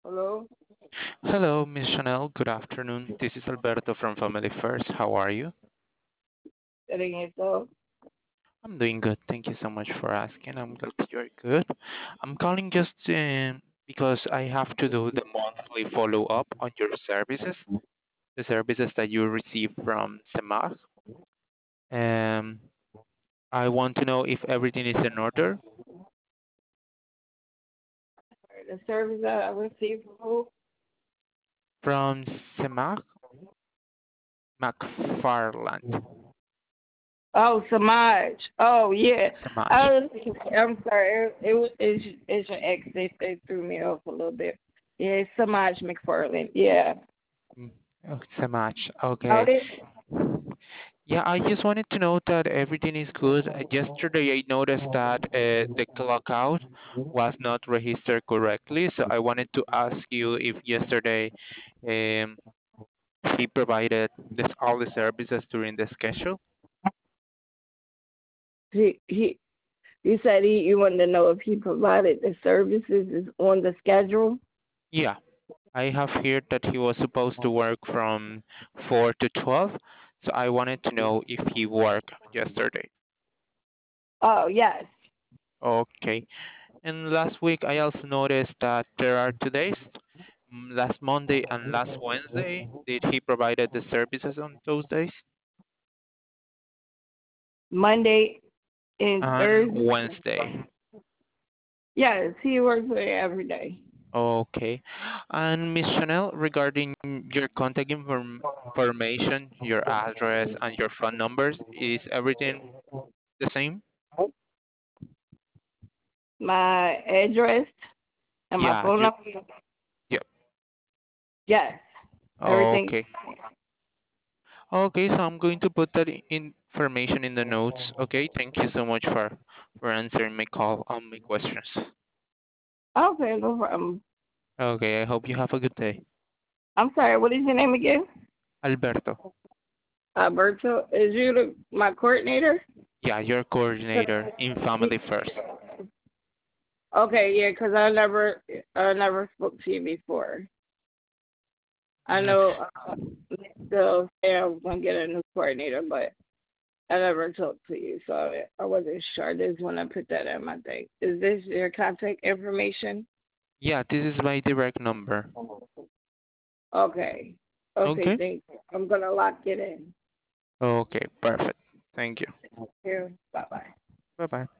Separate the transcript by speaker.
Speaker 1: Hello?
Speaker 2: Hello, Miss Chanel. Good afternoon. This is Alberto from Family First. How are you?
Speaker 1: Getting yourself?
Speaker 2: I'm doing good. Thank you so much for asking. I'm glad that you're good. I'm calling just because I have to do the monthly follow up on your services, the services that you receive from CEMAR. Um, I want to know if everything is in order
Speaker 1: The service that I received from who?
Speaker 2: from CEMAR McFarland.
Speaker 1: Oh, Samaj. Oh, yeah.
Speaker 2: CEMAR.
Speaker 1: I'm sorry. It's your ex. They threw me off a little bit. Yeah, it's Samaj McFarland. Yeah.
Speaker 2: Mm, oh, CEMAR.
Speaker 1: Oh,
Speaker 2: Okay.
Speaker 1: this,
Speaker 2: Yeah, I just wanted to know that everything is good. Yesterday, I noticed that the clock out was not registered correctly, so I wanted to ask you if yesterday um, he provided all the services during the schedule.
Speaker 1: he, you said you wanted to know if he provided the services is on the schedule?
Speaker 2: Yeah, I have heard that he was supposed to work from 4 to 12, so I wanted to know if he worked yesterday.
Speaker 1: Oh, yes.
Speaker 2: Okay. And last week, I also noticed that there are 2 days, last Monday and last Wednesday. Did he provided the services on those days?
Speaker 1: Monday and
Speaker 2: And
Speaker 1: Thursday?
Speaker 2: Wednesday.
Speaker 1: Yes, he works there every day.
Speaker 2: Okay. And Miss Chanel, regarding your contact information, your address, and your phone numbers, is everything the same?
Speaker 1: My address and my
Speaker 2: Yeah.
Speaker 1: phone
Speaker 2: You.
Speaker 1: number?
Speaker 2: Yep.
Speaker 1: Yes. Everything.
Speaker 2: Okay. Okay. So I'm going to put that information in the notes. Okay. Thank you so much for answering my call on my questions.
Speaker 1: Okay, no problem.
Speaker 2: Okay. I hope you have a good day.
Speaker 1: I'm sorry, what is your name again?
Speaker 2: Alberto.
Speaker 1: Alberto. Is you my coordinator?
Speaker 2: Yeah, your coordinator in Family First.
Speaker 1: Okay, yeah, 'cause I never spoke to you before. I
Speaker 2: Mm,
Speaker 1: know still say I was gonna get a new coordinator, but I never talked to you, so I wasn't sure. This when I put that in my thing. Is this your contact information?
Speaker 2: Yeah, this is my direct number.
Speaker 1: Okay. Okay,
Speaker 2: Okay.
Speaker 1: thank you. I'm gonna lock it in.
Speaker 2: Okay, perfect. Thank you.
Speaker 1: Here. Bye bye.
Speaker 2: Bye bye.